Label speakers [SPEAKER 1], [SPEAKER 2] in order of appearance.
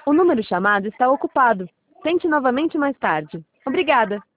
[SPEAKER 1] O número chamado está ocupado. Tente novamente mais tarde. Obrigada.